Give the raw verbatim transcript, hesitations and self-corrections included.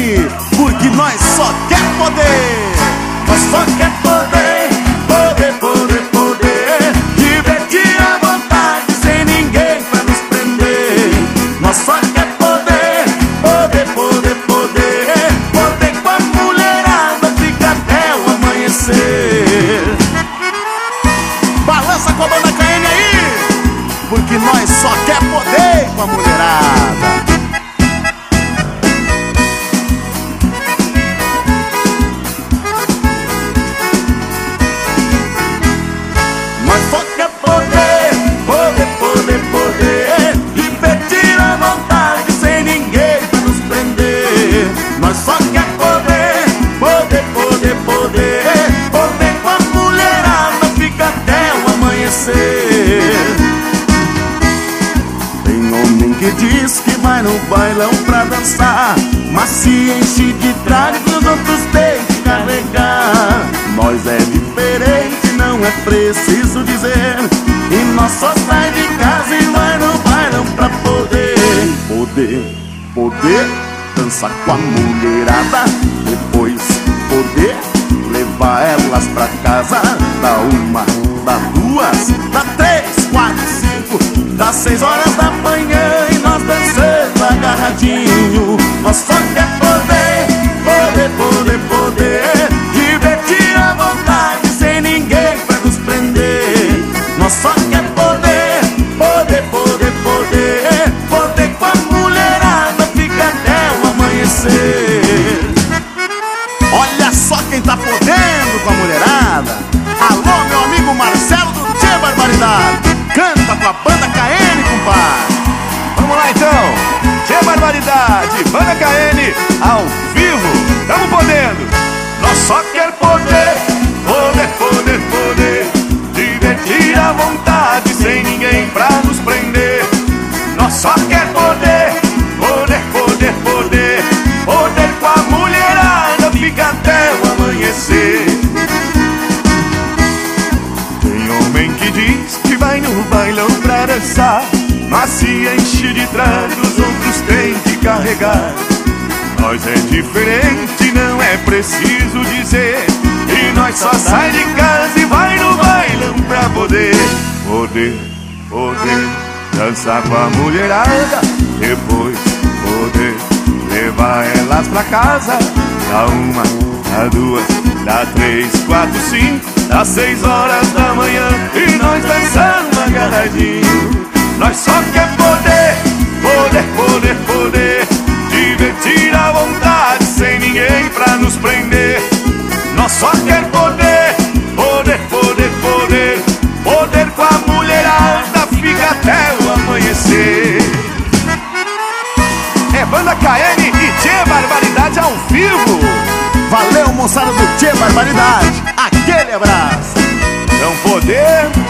Caene, porque nós só quer poder. Nós só quer poder, poder, poder, poder, divertir à vontade sem ninguém pra nos prender. Nós só quer poder, poder, poder, poder, poder com a mulherada, fica até o amanhecer. Balança com a banda Caene aí, porque nós só quer poder com a mulherada. Nós só quer poder, poder, poder, poder, divertir à vontade sem ninguém pra nos prender. Nós só quer poder, poder, poder, poder, poder com a mulherada, fica até o amanhecer. Tem homem que diz que vai no bailão pra dançar, mas se enche de trago que os outros têm que carregar. Nós é diferente, não é preciso dizer, e nós só sai de casa e vai no bailão pra poder. Poder, poder dançar com a mulherada, depois poder levar elas pra casa. Da uma, da duas, da três, quatro, cinco, das seis horas da manhã e nós dançando agarradinho. Nós só quer poder, poder, poder, poder, divertir à vontade sem ninguém pra nos prender. Nós só quer poder, poder, poder, poder, poder com a mulherada, fica até o amanhecer. Olha só quem tá podendo com a mulherada. Alô, meu amigo Marcelo do Tchê Barbaridade, canta com a banda Caene, compadre. Vamos lá então, Tchê Barbaridade, banda Caene, ao vivo, tamo podendo. Nós só quer poder, poder, poder, poder, divertir à vontade sem ninguém pra nos prender. Nós só quer poder, poder, poder, poder, poder com a mulherada, fica até o amanhecer. Tem homem que diz que vai no bailão pra dançar, mas se enche de trago os outros têm que carregar. Nós é diferente, não é preciso dizer, e nós só sai de casa e vai no bailão pra poder. Poder, poder dançar com a mulherada, depois poder levar elas pra casa. Da uma, da duas, da três, quatro, cinco, das seis horas da manhã e nós dançando agarradinho. Nós só quer poder, poder, poder, poder, divertir à vontade sem ninguém pra nos prender. Nós só quer poder, poder, poder, poder, poder com a mulherada, fica até o amanhecer. É banda Caene e Tchê Barbaridade ao vivo. Valeu, moçada do Tchê Barbaridade, aquele abraço. Não poder